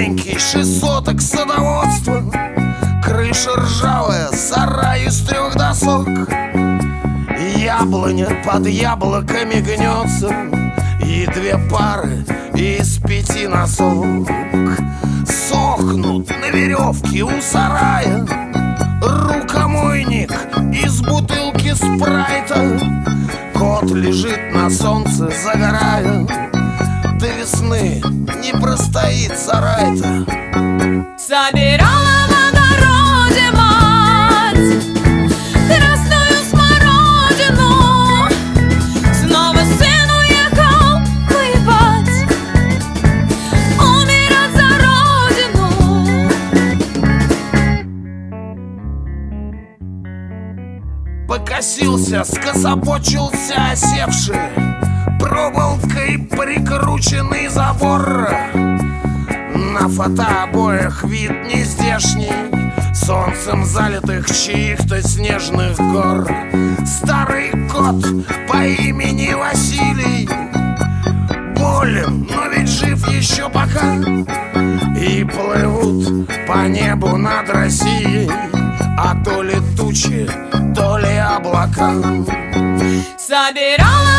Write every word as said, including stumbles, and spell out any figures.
маленький, шесть соток садоводства, крыша ржавая, сарай из трех досок. Яблоня под яблоками гнется, и две пары из пяти носок сохнут на веревке у сарая. Рукомойник из бутылки спрайта. Кот лежит на солнце, загорая. До весны не простоит сарай-то. Собирала в огороде мать красную смородину. Снова сын уехал воевать, умирать за родину. Покосился, скособочился осевший, проволокой прикрученный забор. На фотообоях вид нездешний, солнцем залитых чьих-то снежных гор. Старый кот по имени Василий болен, но ведь жив еще пока. И плывут по небу над Россией, а то ли тучи, то ли облака. Собирала